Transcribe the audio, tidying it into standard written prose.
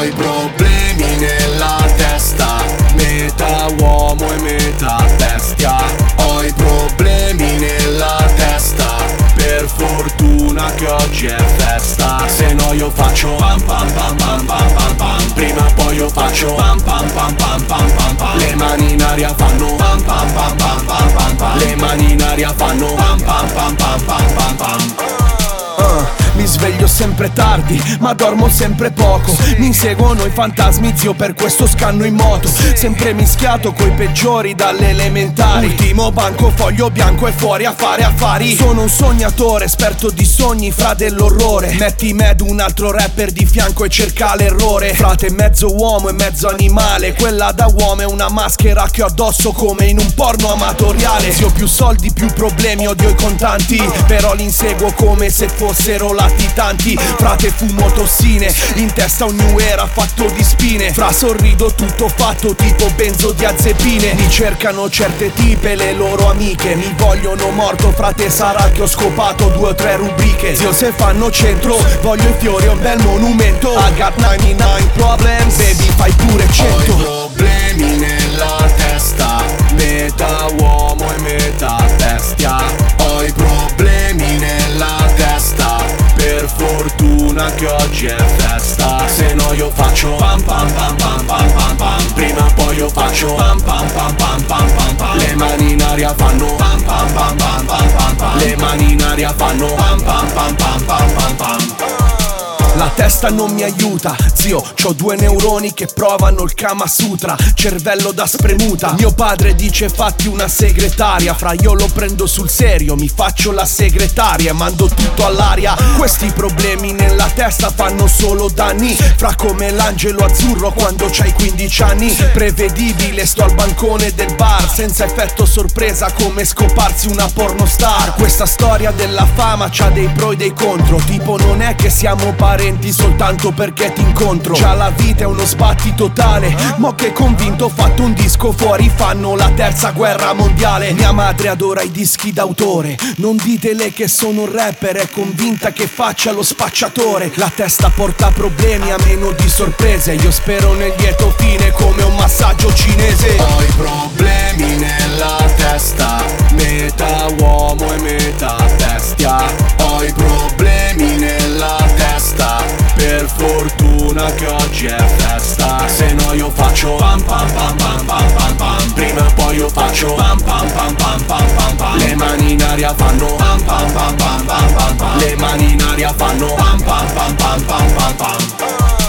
i problemi nella testa, metà uomo e metà bestia. Ho i problemi nella testa, per fortuna che oggi è festa. Se no io faccio pam pam pam pam pam pam pam, prima o poi io faccio pam pam pam pam pam pam pam. Le mani in aria fanno pam pam pam pam pam pam pam. Le mani in aria fanno pam pam pam pam pam pam pam. Mi sveglio sempre tardi, ma dormo sempre poco. Mi inseguono i fantasmi, zio, per questo scanno in moto. Sempre mischiato coi peggiori dalle elementari. Ultimo banco, foglio bianco e fuori a fare affari. Sono un sognatore, esperto di sogni, fra dell'orrore. Metti me ad un altro rapper di fianco e cerca l'errore. Frate, mezzo uomo e mezzo animale. Quella da uomo è una maschera che ho addosso come in un porno amatoriale. Zio, più soldi, più problemi, odio i contanti, però li inseguo come se fossero latitanti. Frate, fumo tossine, in testa un new era fatto di spine. Fra sorrido tutto fatto tipo benzodiazepine. Mi cercano certe tipe, le loro amiche. Mi vogliono morto, frate, sarà che ho scopato 2 o 3 rubriche. Zio, se fanno centro, voglio i fiori, un bel monumento. I got 99 problems, baby, fai pure 100. Ho i problemi nella testa, metà uomo e metà bestia. Ho i problemi nella testa, per fortuna che oggi è festa. Se no io faccio pam pam pam pam pam pam pam, prima o poi io faccio pam pam pam pam pam pam pam. Le mani in aria fanno pam pam pam pam pam pam pam. Le mani in aria fanno pam pam pam pam pam pam pam. La testa non mi aiuta, zio, c'ho 2 neuroni che provano il Kama Sutra. Cervello da spremuta. Mio padre dice fatti una segretaria. Fra io lo prendo sul serio, mi faccio la segretaria e mando tutto all'aria. Questi problemi nella testa fanno solo danni. Fra come l'angelo azzurro quando c'hai 15 anni. Prevedibile, sto al bancone del bar, senza effetto sorpresa come scoparsi una pornostar. Questa storia della fama c'ha dei pro e dei contro. Tipo non è che siamo parenti soltanto perché ti incontro. Già la vita è uno sbatti totale. Mo che convinto ho fatto un disco fuori, fanno la terza guerra mondiale. Mia madre adora i dischi d'autore. Non ditele che sono un rapper, è convinta che faccia lo spacciatore. La testa porta problemi a meno di sorprese. Io spero nel lieto fine come un massaggio cinese. Ho i problemi nella testa, metà uomo e metà bestia. Ho i problemi nella testa, per fortuna che oggi è festa. Se no io faccio pam pam pam pam pam pam pam, prima o poi io faccio pam pam pam pam pam pam pam. Le mani in aria fanno pam pam pam pam pam pam pam. Le mani in aria fanno pam pam pam pam pam pam pam.